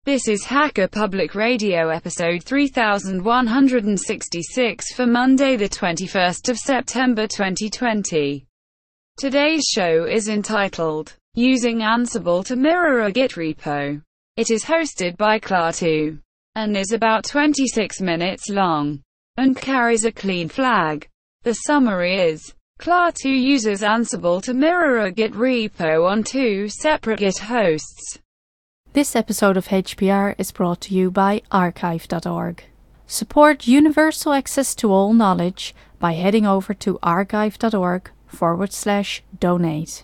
This is Hacker Public Radio episode 3166 for Monday the 21st of September 2020. Today's show is entitled, Using Ansible to Mirror a Git Repo. It is hosted by Klaatu, and is about 26 minutes long, and carries a clean flag. The summary is, Klaatu uses Ansible to mirror a Git repo on two separate Git hosts. This episode of HPR is brought to you by archive.org. Support universal access to all knowledge by heading over to archive.org/donate.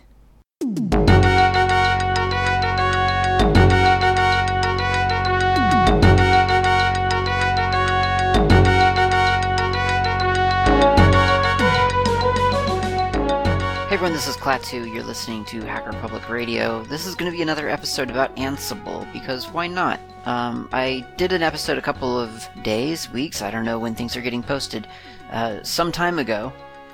Hey everyone, this is Klaatu. You're listening to Hacker Public Radio. This is going to be another episode about Ansible, because why not? I did an episode a couple of days, weeks, I don't know when things are getting posted, some time ago,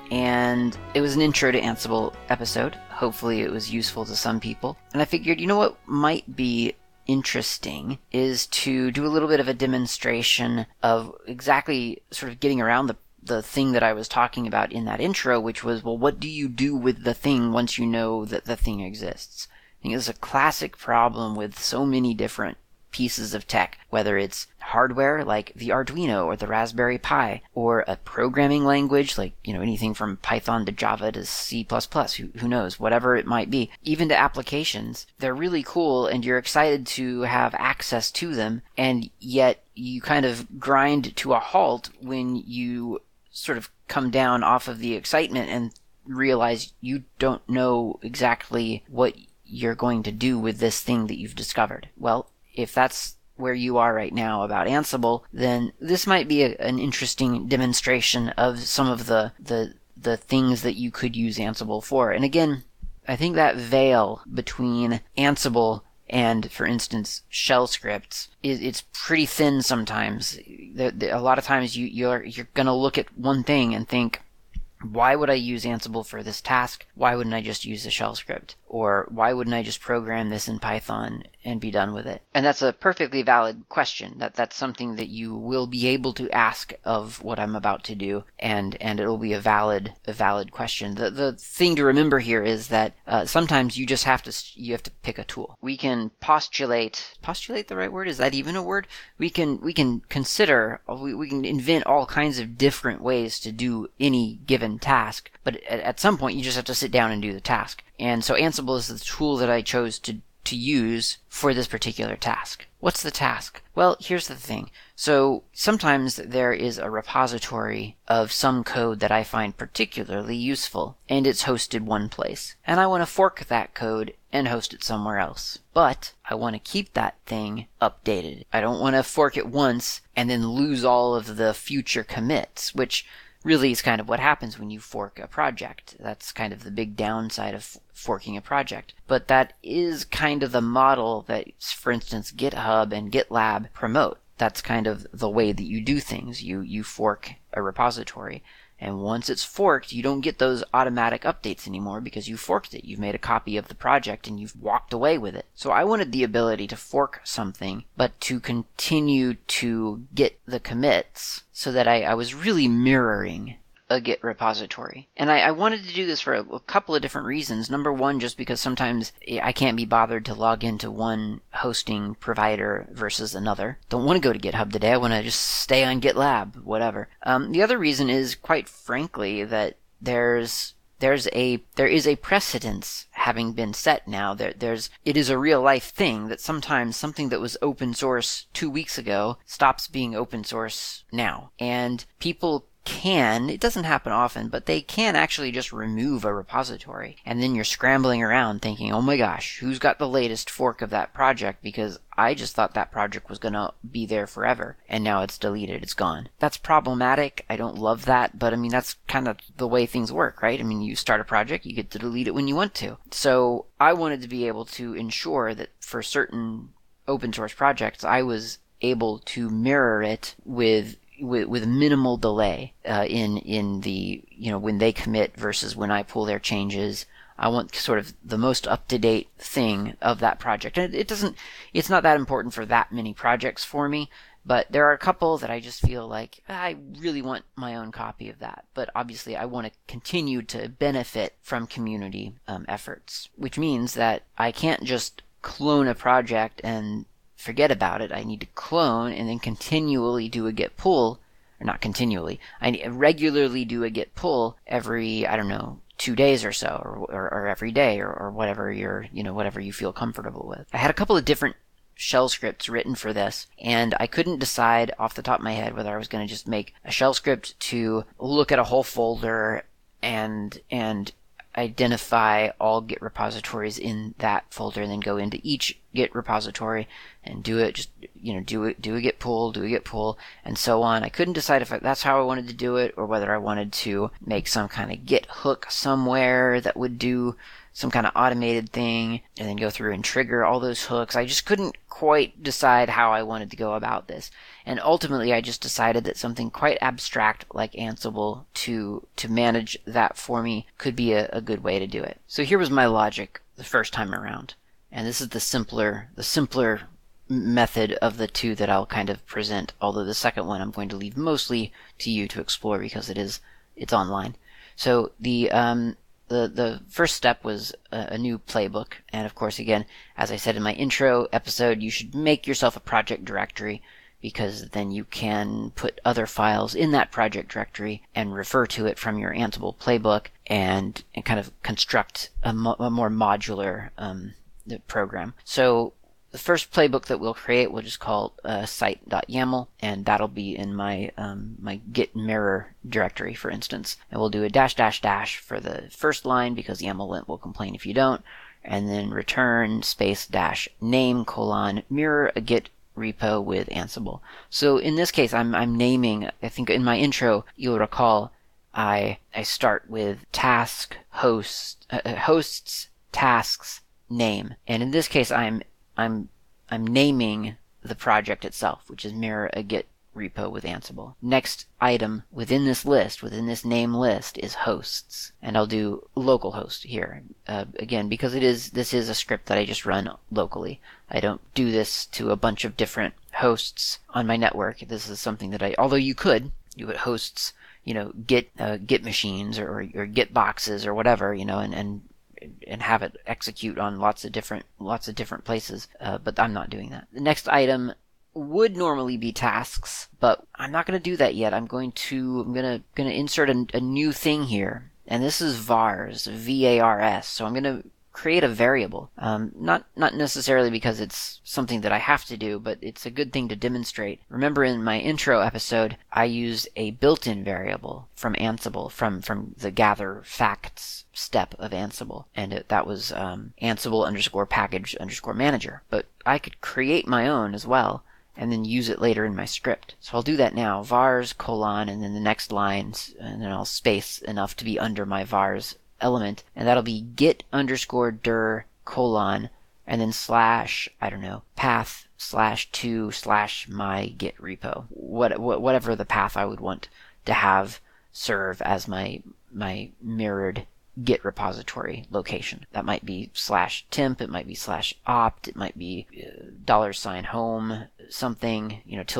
and it was an intro to Ansible episode. Hopefully it was useful to some people. And I figured, you know what might be interesting is to do a little bit of a demonstration of exactly sort of getting around the thing that I was talking about in that intro, which was, well, what do you do with the thing once you know that the thing exists? I think it's a classic problem with so many different pieces of tech, whether it's hardware like the Arduino or the Raspberry Pi, or a programming language like, anything from Python to Java to C++, who knows, whatever it might be, even to applications. They're really cool and you're excited to have access to them, and yet you kind of grind to a halt when you sort of come down off of the excitement and realize you don't know exactly what you're going to do with this thing that you've discovered. Well, if that's where you are right now about Ansible, then this might be an interesting demonstration of some of the things that you could use Ansible for. And again, I think that veil between Ansible and, for instance, shell scripts, it's pretty thin sometimes. A lot of times you're going to look at one thing and think, why would I use Ansible for this task? Why wouldn't I just use a shell script? Or why wouldn't I just program this in Python and be done with it? And that's a perfectly valid question. That's something that you will be able to ask of what I'm about to do, and it'll be a valid question. The thing to remember here is that sometimes you have to pick a tool. We can postulate the right word? Is that even a word? We can consider, we can invent all kinds of different ways to do any given task, but at some point you just have to sit down and do the task. And so Ansible is the tool that I chose to use for this particular task. What's the task? Well, here's the thing. So sometimes there is a repository of some code that I find particularly useful, and it's hosted one place. And I want to fork that code and host it somewhere else. But I want to keep that thing updated. I don't want to fork it once and then lose all of the future commits, which really is kind of what happens when you fork a project. That's kind of the big downside of forking a project. But that is kind of the model that, for instance, GitHub and GitLab promote. That's kind of the way that you do things. You fork a repository, and once it's forked, you don't get those automatic updates anymore because you forked it. You've made a copy of the project and you've walked away with it. So I wanted the ability to fork something, but to continue to get the commits so that I was really mirroring a Git repository. And I wanted to do this for a couple of different reasons. Number one, just because sometimes I can't be bothered to log into one hosting provider versus another. Don't want to go to GitHub today. I want to just stay on GitLab, whatever. The other reason is, quite frankly, that there is a precedence having been set now. It is a real life thing that sometimes something that was open source 2 weeks ago stops being open source now. And people it doesn't happen often, but they can actually just remove a repository. And then you're scrambling around thinking, oh my gosh, who's got the latest fork of that project? Because I just thought that project was going to be there forever, and now it's deleted, it's gone. That's problematic. I don't love that, but I mean, that's kind of the way things work, right? I mean, you start a project, you get to delete it when you want to. So I wanted to be able to ensure that for certain open source projects, I was able to mirror it with minimal delay in the when they commit versus when I pull their changes. I want sort of the most up-to-date thing of that project. And it's not that important for that many projects for me, but there are a couple that I just feel like I really want my own copy of that. But obviously I want to continue to benefit from community efforts, which means that I can't just clone a project and forget about it. I need to clone and then continually do a git pull, or not continually. I regularly do a git pull every, 2 days or so, or every day, or whatever whatever you feel comfortable with. I had a couple of different shell scripts written for this, and I couldn't decide off the top of my head whether I was going to just make a shell script to look at a whole folder and identify all Git repositories in that folder, and then go into each Git repository and do it, do a Git pull, and so on. I couldn't decide if that's how I wanted to do it, or whether I wanted to make some kind of Git hook somewhere that would do some kind of automated thing, and then go through and trigger all those hooks. I just couldn't quite decide how I wanted to go about this. And ultimately I just decided that something quite abstract like Ansible to manage that for me could be a good way to do it. So here was my logic the first time around. And this is the simpler method of the two that I'll kind of present, although the second one I'm going to leave mostly to you to explore because it's online. So the first step was a new playbook, and of course, again, as I said in my intro episode, you should make yourself a project directory, because then you can put other files in that project directory and refer to it from your Ansible playbook and kind of construct a more modular program. So the first playbook that we'll create we'll just call site.yaml, and that'll be in my my git mirror directory, for instance. And we'll do a -- for the first line because YAML will complain if you don't, and then return space -name : mirror a git repo with Ansible. So in this case I'm naming, I think in my intro you'll recall I start with task hosts tasks name, and in this case I'm naming the project itself, which is mirror a git repo with Ansible. Next item within this list, within this name list, is hosts, and I'll do localhost here again because this is a script that I just run locally. I don't do this to a bunch of different hosts on my network. This is something that although you could hosts, Git machines or Git boxes or whatever, and have it execute on lots of different places, but I'm not doing that. The next item would normally be tasks, but I'm not going to do that yet. I'm going to insert a new thing here, and this is vars, VARS. So I'm going to create a variable, not necessarily because it's something that I have to do, but it's a good thing to demonstrate. Remember in my intro episode, I used a built-in variable from Ansible, from the gather facts step of Ansible, and that was Ansible _package_manager. But I could create my own as well, and then use it later in my script. So I'll do that now, vars : and then the next lines, and then I'll space enough to be under my vars element, and that'll be git _dir : and then path /to/ my git repo. Whatever the path I would want to have serve as my mirrored Git repository location. That might be /temp, it might be /opt, it might be $home something,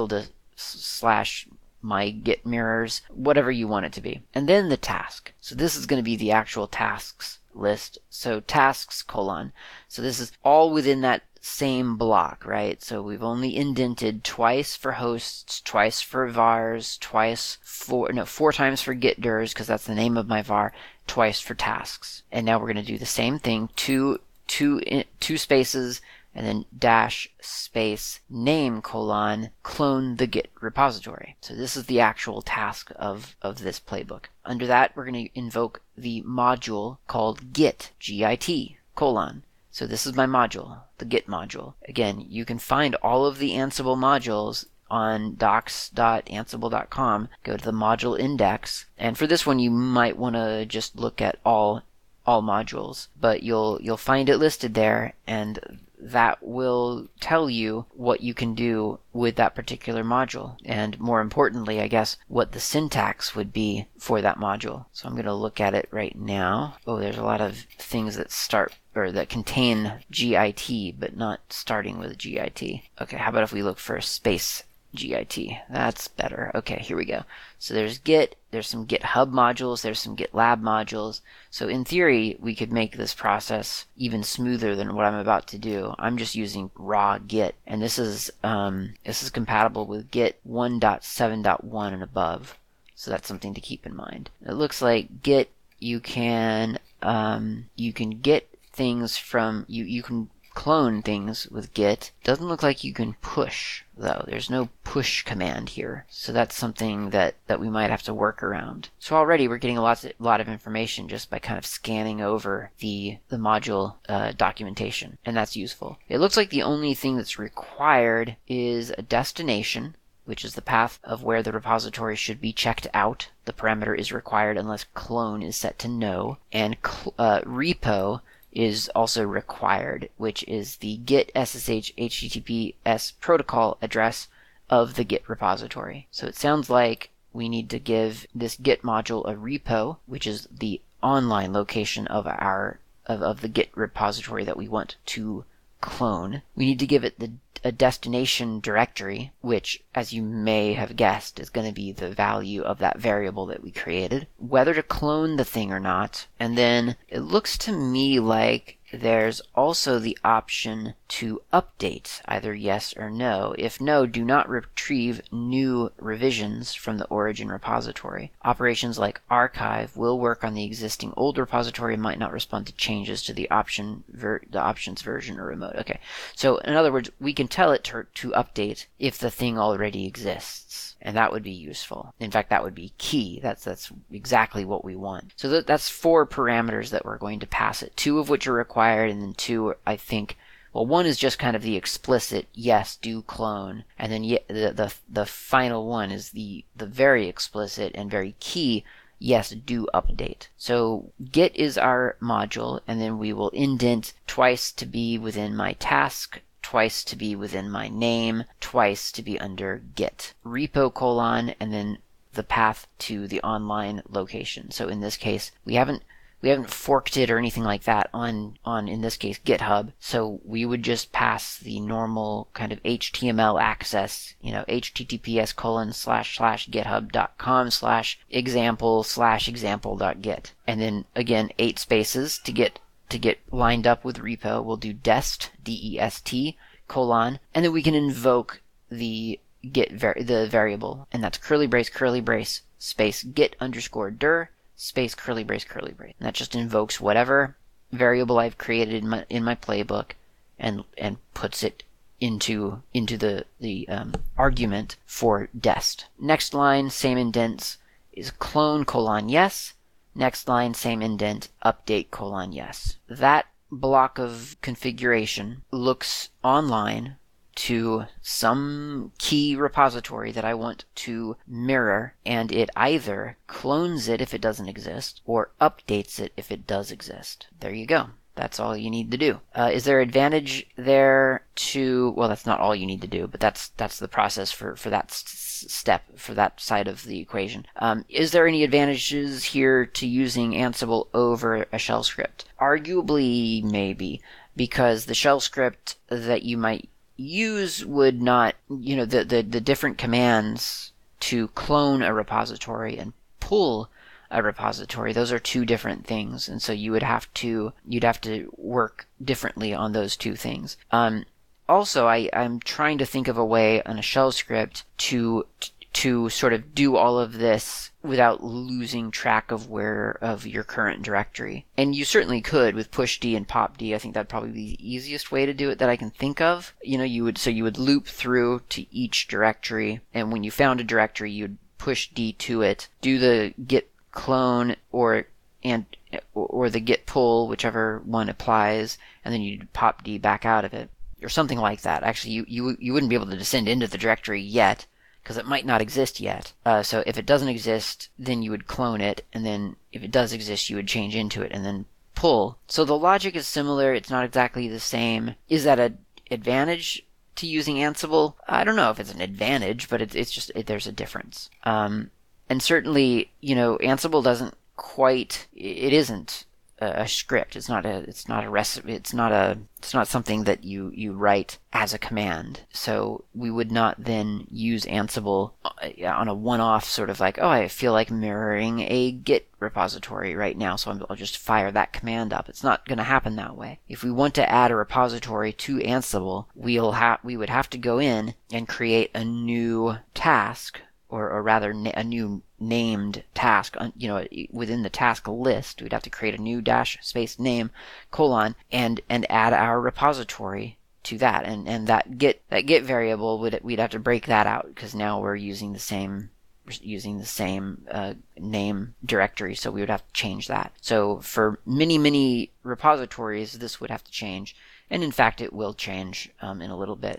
/ my git mirrors, whatever you want it to be. And then the task. So this is going to be the actual tasks list. So tasks : so this is all within that same block, right? So we've only indented twice for hosts, twice for vars, 4 times for git dirs, because that's the name of my var, twice for tasks. And now we're going to do the same thing, two spaces, and then -- name : clone the git repository. So this is the actual task of this playbook. Under that, we're going to invoke the module called git, GIT, : so this is my module, the git module. Again, you can find all of the Ansible modules on docs.ansible.com. Go to the module index, and for this one you might want to just look at all modules, but you'll find it listed there, and that will tell you what you can do with that particular module. And more importantly, I guess, what the syntax would be for that module. So I'm going to look at it right now. Oh, there's a lot of things that start or that contain GIT, but not starting with GIT. Okay, how about if we look for space GIT? That's better. Okay, here we go. So there's Git, there's some GitHub modules, there's some GitLab modules. So in theory, we could make this process even smoother than what I'm about to do. I'm just using raw Git, and this is compatible with Git 1.7.1 and above. So that's something to keep in mind. It looks like Git, you can get things from you can clone things with Git. Doesn't look like you can push, though. There's no push command here. So that's something that we might have to work around. So already we're getting a lot of information just by kind of scanning over the module documentation, and that's useful. It looks like the only thing that's required is a destination, which is the path of where the repository should be checked out. The parameter is required unless clone is set to no, and repo is also required, which is the git SSH HTTPS protocol address of the Git repository. So it sounds like we need to give this Git module a repo, which is the online location of the Git repository that we want to clone. We need to give it a destination directory, which, as you may have guessed, is going to be the value of that variable that we created, whether to clone the thing or not. And then it looks to me like there's also the option to update, either yes or no. If no, do not retrieve new revisions from the origin repository. Operations like archive will work on the existing old repository and might not respond to changes to the options version or remote. Okay, so in other words, we can tell it to update if the thing already exists, and that would be useful. In fact, that would be key. That's exactly what we want. So that's 4 parameters that we're going to pass it, 2 of which are required, and then 2, I think, well, 1 is just kind of the explicit yes, do clone, and then the final one is the very explicit and very key yes, do update. So Git is our module, and then we will indent twice to be within my task, twice to be within my name, twice to be under Git. Repo : and then the path to the online location. So in this case, we haven't forked it or anything like that on in this case GitHub. So we would just pass the normal kind of HTML access, https://github.com/example/example.git. And then again 8 spaces to get lined up with repo. We'll do dest, DEST, : and then we can invoke the the variable, and that's curly brace space git _dir space curly brace. And that just invokes whatever variable I've created in my playbook and puts it into the argument for dest. Next line, same indents, is clone : yes. Next line, same indent, update : yes. That block of configuration looks online to some key repository that I want to mirror, and it either clones it if it doesn't exist or updates it if it does exist. There you go. That's all you need to do. Is there advantage there to... Well, that's not all you need to do, but that's the process for that step, for that side of the equation. Is there any advantages here to using Ansible over a shell script? Arguably, maybe, because the shell script that you might use would not... the different commands to clone a repository and pull a repository, those are 2 different things, and so you'd have to work differently on those 2 things. Also, I'm trying to think of a way on a shell script to sort of do all of this without losing track of your current directory. And you certainly could with pushd and popd. I think that'd probably be the easiest way to do it that I can think of. You would loop through to each directory, and when you found a directory, you'd push d to it, do the git clone or the git pull, whichever one applies, and then you pop d back out of it, or something like that. Actually, you wouldn't be able to descend into the directory yet, because it might not exist yet. So if it doesn't exist, then you would clone it, and then if it does exist, you would change into it, and then pull. So the logic is similar. It's not exactly the same. Is that an advantage to using Ansible? I don't know if it's an advantage, but it's just there's a difference. And certainly, Ansible doesn't quite. It isn't a script. It's not a recipe. It's not something that you write as a command. So we would not then use Ansible on a one-off sort of like, oh, I feel like mirroring a Git repository right now, so I'll just fire that command up. It's not going to happen that way. If we want to add a repository to Ansible, we would have to go in and create a new task, or rather a new named task, within the task list. We'd have to create a new --name : and add our repository to that, and that git variable we'd have to break that out, because now we're using the same name directory, so we would have to change that. So for many repositories, this would have to change, and in fact it will change in a little bit.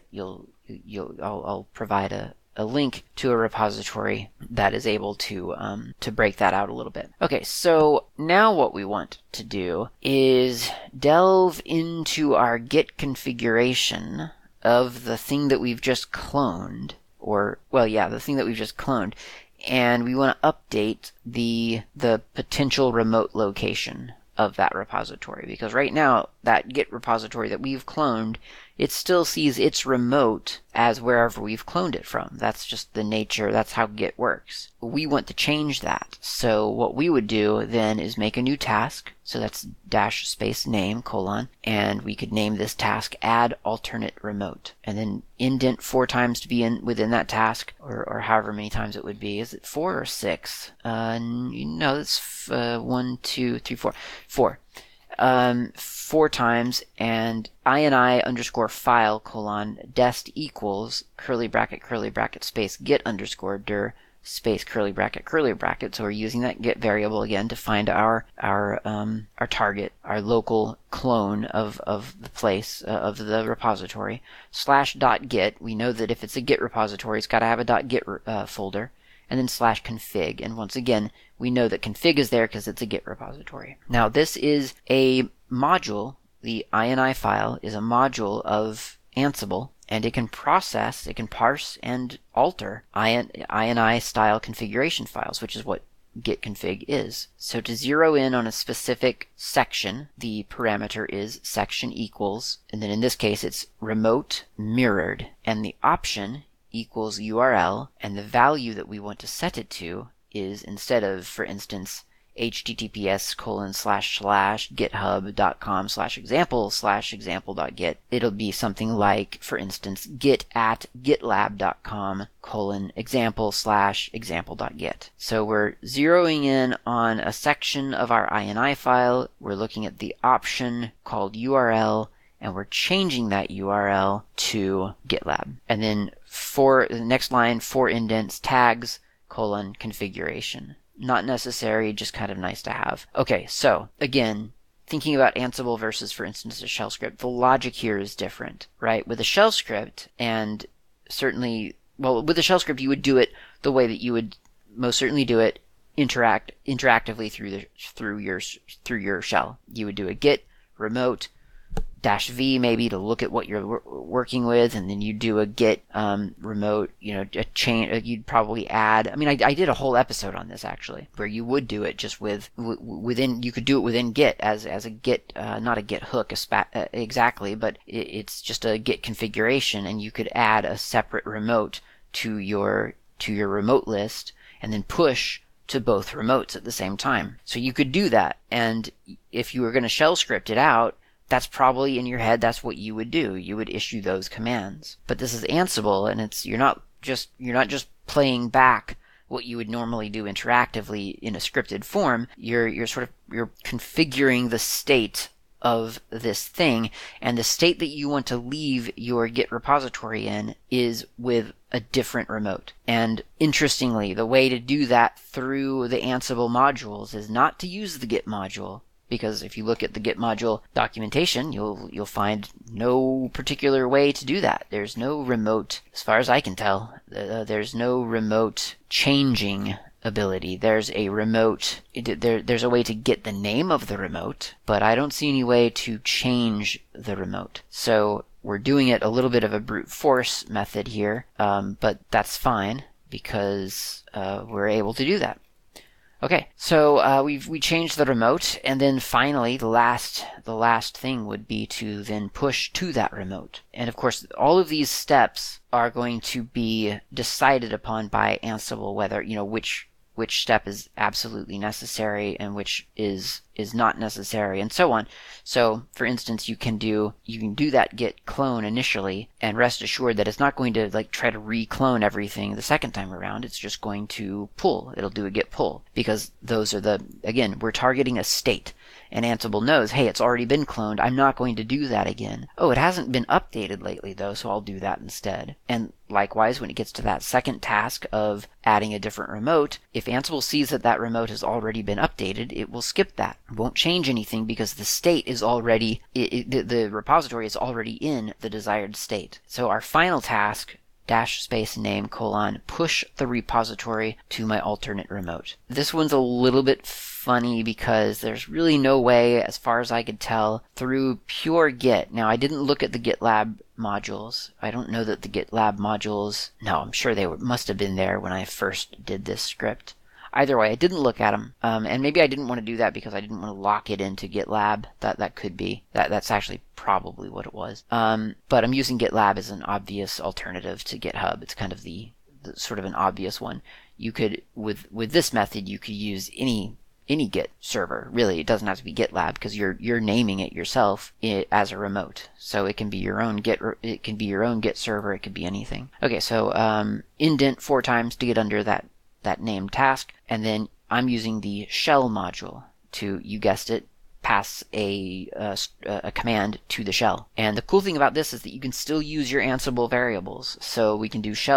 I'll provide a link to a repository that is able to break that out a little bit. Okay, so now what we want to do is delve into our Git configuration of the thing that we've just cloned, the thing that we've just cloned, and we want to update the potential remote location of that repository, because right now that Git repository that we've cloned, it still sees its remote as wherever we've cloned it from. That's just the nature, that's how Git works. We want to change that. So what we would do then is make a new task. So that's --name : and we could name this task add alternate remote, and then indent 4 times to be within that task, or however many times it would be. Is it 4 or 6? No, that's 1, 2, 3, 4. 4. 4 times, and ini_file : dest equals _, space git _ space _. So we're using that git variable again to find our target, our local clone of the place of the repository. /.git. We know that if it's a Git repository, it's got to have a .git folder. And then /config. And once again, we know that config is there because it's a Git repository. Now, this is a module. The ini file is a module of Ansible, and it can parse and alter ini style configuration files, which is what git config is. So to zero in on a specific section, the parameter is section equals, and then in this case it's remote mirrored, and the option equals URL, and the value that we want to set it to is, instead of, for instance, https://github.com/example/example.git, it'll be something like, for instance, git@gitlab.com:/example/example.git. So we're zeroing in on a section of our ini file, we're looking at the option called URL, and we're changing that URL to GitLab. And then for the next line, 4 indents, tags, : configuration. Not necessary, just kind of nice to have. Okay, so again, thinking about Ansible versus, for instance, a shell script, the logic here is different, right? With a shell script, and certainly, with a shell script, you would do it the way that you would most certainly do it interactively through your shell. You would do a git remote -v maybe to look at what you're working with, and then you do a git remote, a chain. You'd probably add. I mean, I did a whole episode on this actually, where you would do it just within. You could do it within Git as a Git, not a Git hook exactly, but it's just a Git configuration, and you could add a separate remote to your remote list, and then push to both remotes at the same time. So you could do that, and if you were going to shell script it out, that's probably in your head, that's what you would do. You would issue those commands. But this is Ansible, and you're not just playing back what you would normally do interactively in a scripted form. You're configuring the state of this thing, and the state that you want to leave your Git repository in is with a different remote. And interestingly, the way to do that through the Ansible modules is not to use the Git module, because if you look at the Git module documentation, you'll find no particular way to do that. There's no remote, as far as I can tell, there's no remote changing ability. There's a remote, there's a way to get the name of the remote, but I don't see any way to change the remote. So we're doing it a little bit of a brute force method here, but that's fine because we're able to do that. Okay, so we changed the remote, and then finally the last thing would be to then push to that remote. And of course, all of these steps are going to be decided upon by Ansible, whether which step is absolutely necessary and which is not necessary, and so on. So, for instance, you can do that git clone initially, and rest assured that it's not going to try to re-clone everything the second time around. It's just going to pull. It'll do a git pull, because those are again, we're targeting a state. And Ansible knows, hey, it's already been cloned. I'm not going to do that again. Oh, it hasn't been updated lately, though, so I'll do that instead. And likewise, when it gets to that second task of adding a different remote, if Ansible sees that remote has already been updated, it will skip that. It won't change anything because the state is already, the repository is already in the desired state. So our final task, --name : push the repository to my alternate remote. This one's a little bit funny because there's really no way, as far as I could tell, through pure Git. Now, I didn't look at the GitLab modules. I don't know that the GitLab modules, no, I'm sure they must have been there when I first did this script. Either way, I didn't look at them, and maybe I didn't want to do that because I didn't want to lock it into GitLab. That could be. That's actually probably what it was. But I'm using GitLab as an obvious alternative to GitHub. It's kind of the sort of an obvious one. You could, with this method, you could use any Git server. Really, it doesn't have to be GitLab because you're naming it yourself as a remote. So it can be your own Git server. It could be anything. Okay, so indent 4 times to get under that named task, and then I'm using the shell module to, you guessed it, pass a command to the shell. And the cool thing about this is that you can still use your Ansible variables. So we can do shell :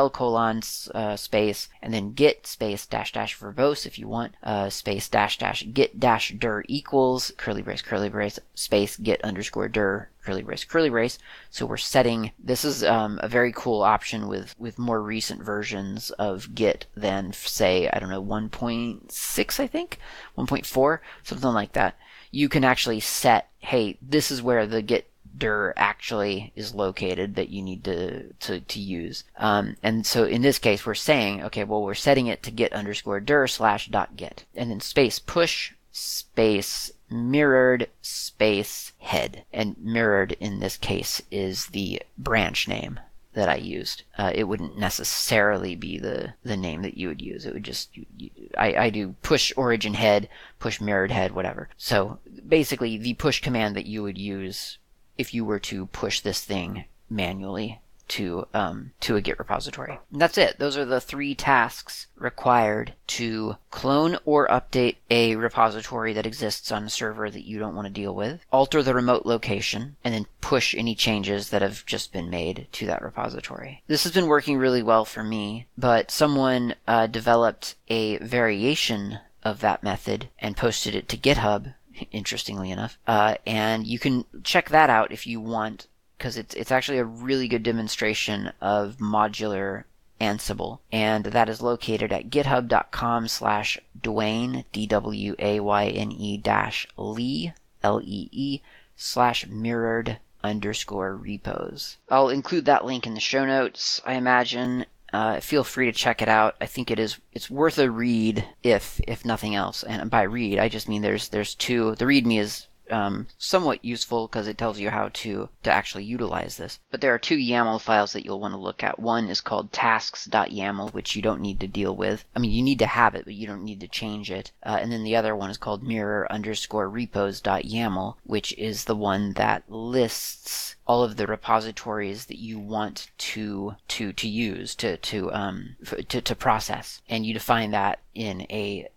space, and then git space -- verbose if you want, space -- git - dir equals curly brace space git _ dir curly brace. So we're setting, this is a very cool option with more recent versions of Git than, say, I don't know, 1.6, I think? 1.4? Something like that. You can actually set, hey, this is where the git dir actually is located that you need to use. And so in this case, we're saying, okay, well, we're setting it to git _ dir /.git. And then space push space mirrored space head. And mirrored in this case is the branch name that I used. It wouldn't necessarily be the name that you would use. It would just, I do push origin head, push mirrored head, whatever. So basically the push command that you would use if you were to push this thing manually to a Git repository. And that's it. Those are the 3 tasks required to clone or update a repository that exists on a server that you don't want to deal with, alter the remote location, and then push any changes that have just been made to that repository. This has been working really well for me, but someone developed a variation of that method and posted it to GitHub, interestingly enough, and you can check that out if you want, because it's actually a really good demonstration of modular Ansible, and that is located at github.com/Dwayne DWAYNE -Lee /mirrored _repos. I'll include that link in the show notes, I imagine. Feel free to check it out. I think it's worth a read if nothing else. And by read, I just mean there's 2. The README is somewhat useful because it tells you how to actually utilize this. But there are 2 YAML files that you'll want to look at. One is called tasks.yaml, which you don't need to deal with. I mean, you need to have it, but you don't need to change it. And then the other one is called mirror _ repos.yaml, which is the one that lists all of the repositories that you want to use to process, and you define that in a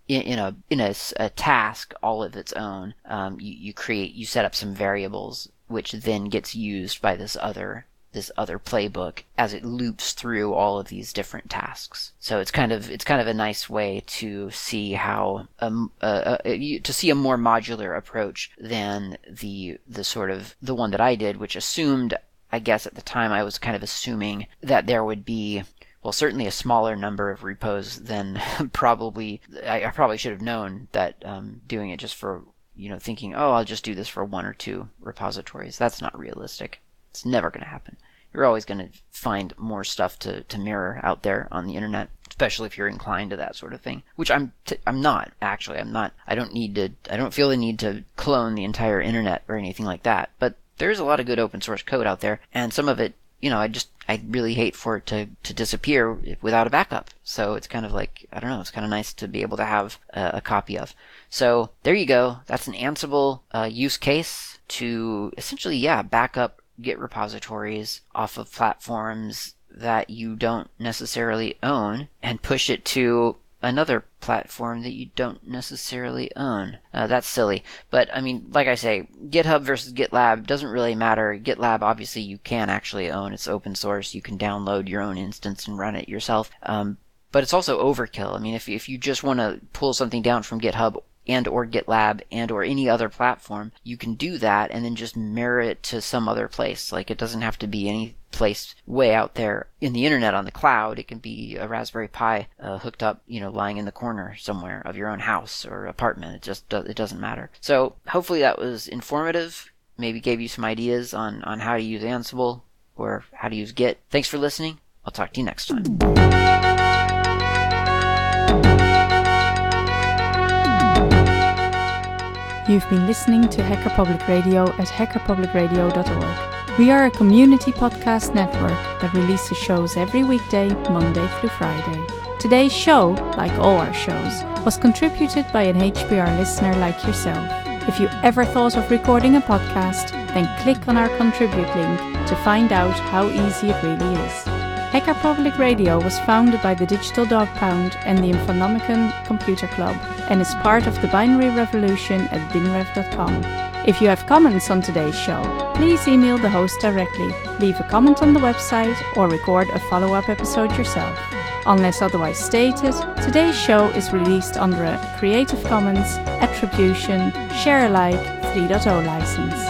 task all of its own. You set up some variables, which then gets used by this other playbook as it loops through all of these different tasks. So it's kind of a nice way to see how to see a more modular approach than the one that I did, which assumed, I guess at the time I was kind of assuming that there would be well, certainly a smaller number of repos than I probably should have known that doing it just for, thinking, oh, I'll just do this for 1 or 2 repositories. That's not realistic. It's never going to happen. You're always going to find more stuff to mirror out there on the internet, especially if you're inclined to that sort of thing, which I'm not, actually. I don't feel the need to clone the entire internet or anything like that, but there's a lot of good open source code out there, and some of it, I really hate for it to disappear without a backup. So it's kind of like, I don't know, it's kind of nice to be able to have a copy of. So there you go. That's an Ansible use case to essentially, back up Git repositories off of platforms that you don't necessarily own and push it to another platform that you don't necessarily own. That's silly. But, I mean, like I say, GitHub versus GitLab doesn't really matter. GitLab, obviously, you can actually own. It's open source. You can download your own instance and run it yourself. But it's also overkill. I mean, if you just want to pull something down from GitHub and or GitLab and or any other platform, you can do that and then just mirror it to some other place. Like, it doesn't have to be any place way out there in the internet on the cloud. It can be a Raspberry Pi hooked up, lying in the corner somewhere of your own house or apartment. It doesn't matter. So hopefully that was informative. Maybe gave you some ideas on how to use Ansible or how to use Git. Thanks for listening. I'll talk to you next time. You've been listening to Hacker Public Radio at hackerpublicradio.org. We are a community podcast network that releases shows every weekday, Monday through Friday. Today's show, like all our shows, was contributed by an HPR listener like yourself. If you ever thought of recording a podcast, then click on our contribute link to find out how easy it really is. Hacker Public Radio was founded by the Digital Dog Pound and the Infonomicon Computer Club and is part of the binary revolution at binrev.com. If you have comments on today's show, please email the host directly, leave a comment on the website, or record a follow-up episode yourself. Unless otherwise stated, today's show is released under a Creative Commons Attribution Share Alike 3.0 license.